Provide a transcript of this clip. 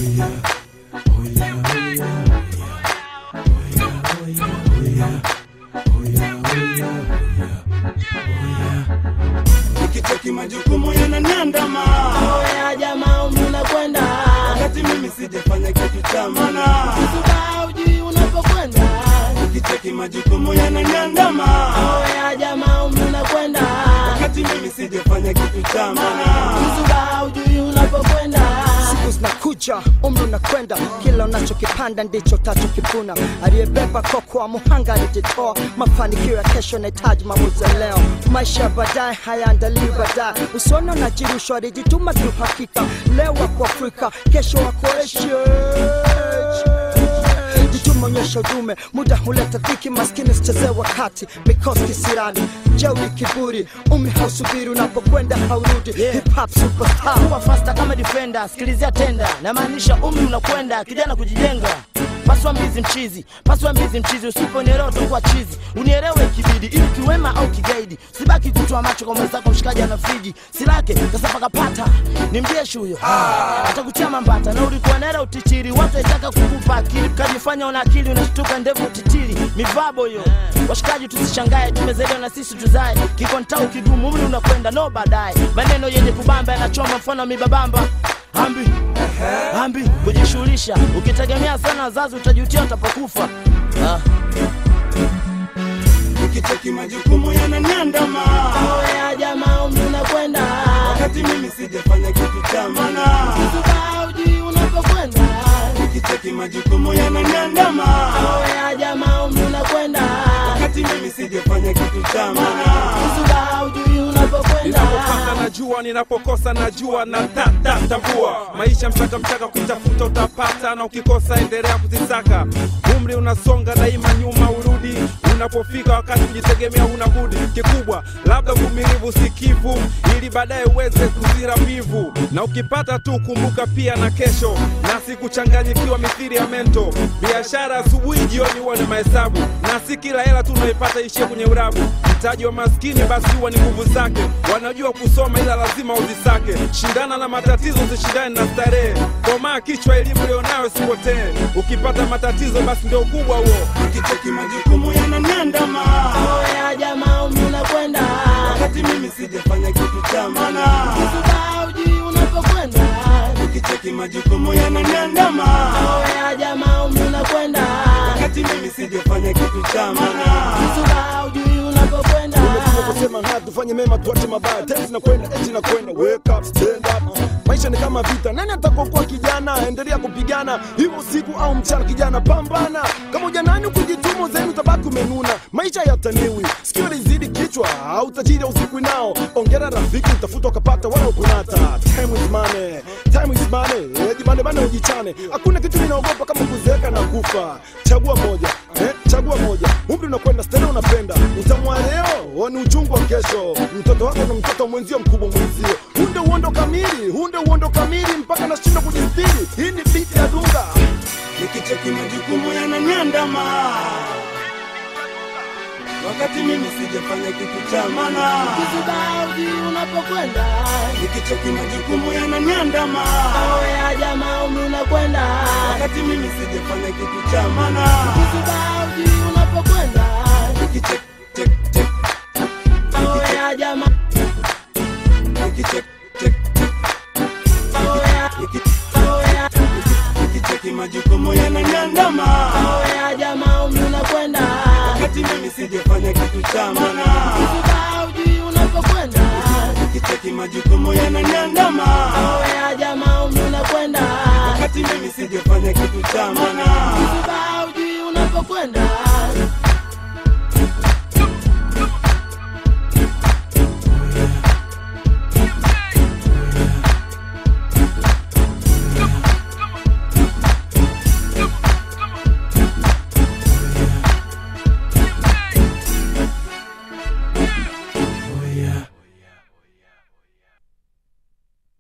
Nikicheki majukumu yananiandama. Oya jamaa unakwenda wakati mimi sijafanya kitu cha maana. Usisahau unapokwenda. Nikicheki majukumu yananiandama. Oya jamaa unakwenda wakati mimi sijafanya kitu cha maana. Usisahau unapokwenda. Siku zinakuja, umri unakwenda, kila unachokipanda ndicho utachokivuna. Aliyebeba koko wa muhanga alijitoa, mafanikio ya kesho yanahitaji maamuzi leo. Maisha ya baadaye hayaandaliwi baadaye, usione unajirushwa, alijituma tu hakika. Leo wako Afrika, kesho wako Asia. Jituma onyesha udume, muda huleta dhiki, maskini sicheze wakati, mikosi kisirani, jeuri kiburi, umri hausubiri, unapokwenda haurudi. Hip hop superstar, kuwa faster kama defender, sikilizia tenda, na maanisha umri unakwenda, kijana kujijenga. Paswa mbizi mchizi, usiponielewa utakuwa chizi. Unielewe kibidi, ili kiwema au kigaidi. Sibaki kutoa macho kwa mwenzako mshikaji anafiji. Silake, kasapa kapata, ni mjeshi huyo atakutia mambata, na ulikuwa nera utichiri. Watu waitaka kukupa akili, kajifanya una akili, unashtuka ndevu utitiri. Mivabo hiyo, washikaji tusishangae, tumezelewa na sisi tuzae. Kikontau kigumu, umri unakwenda, no baadaye. Maneno yenye kubamba yanachoma mfano mibabamba. Hambi, kujishughulisha. Ukitegemea sana wazazi utajutia utapokufa. Nikicheki majukumu yananiandama. Oya jamaa unakwenda wakati mimi sijafanya kitu cha maana. Usisahau unapokwenda. Nikicheki majukumu yananiandama. Oya jamaa unakwenda wakati mimi sijafanya kitu cha maana. Usisahau unapokwenda. Ninapopata najua, ninapokosa najua, na tambua. Maisha mchaka kutafuta utapata, na ukikosa endelea kuzisaka. Umri unasonga daima, nyuma urudi. Unapofika wakati kujitegemea una budi. Kikubwa labda uvumilivu, sikivu, ili baadaye uweze kuzira mbivu. Na ukipata tu kumbuka pia na kesho, na sikuchanganyikiwa mithili ya mento. Biashara asubuhi jioni huwa ni mahesabu, na si kila hela tu unaipata ishie kwenye urabu. Mtaji wa maskini basi huwa ni nguvu zake. Wanajua kusoma ila lazima uzisake. Shindana na matatizo, usishindane na starehe. Komaa kichwa, elimu ulionayo sipotee. Ukipata matatizo basi ndio ukubwa huo. Nikicheki majukumu yananiandama. Oya jamaa unakwenda wakati mimi sijafanya kitu cha maana. Usisahau unapokwenda. Nikicheki majukumu yananiandama. Oya jamaa unakwenda wakati mimi sijafanya kitu cha maana. Usisahau unapokwenda. Kusema na tufanye mema tuache mabaya, tenzi na kwenda eti na kwenda, wake up stand up. Maisha ni kama vita, nani atakokuwa kijana? Endelea kupigana, hiyo usiku au mchana kijana pambana. Kama ujanani ukijituma zenu utabaki umenuna. Maisha yataniwi, sikio lizidi kichwa, au tajiri usiku nao. Ongera rafiki utafuta ukapata wala ukunata. Time is money, time is money. Jibane bana ujichane. Hakuna kitu ninaogopa kama kuzeeka na kufa. Chagua moja, chagua moja. Umri unakwenda, stena unapenda. Utamwa leo, ni uchungu wa kesho. Mtoto wako na mtoto mwenzio mkubwa mwenzio. Hunde uondo kamili mpaka nashindwa kujistiri. Hii ni beat ya Dunga. Nikicheki majukumu yananiandama. wakati mimi sijafanya kitu cha maana. Usisahau unapokwenda. Nikicheki majukumu yananiandama. Oya jamaa unakwenda. Wakati mimi sijafanya kitu cha maana. Usisahau unapokwenda. Nikicheki Oya jamaa. Nikicheki majukumu yananiandama. Oya jamaa unakwenda. Wakati mimi sijafanya kitu cha maana. Usisahau unapokwenda. Nikicheki majukumu yananiandama. Oya jamaa unakwenda. Wakati mimi sijafanya kitu cha maana. Usisahau unapokwenda.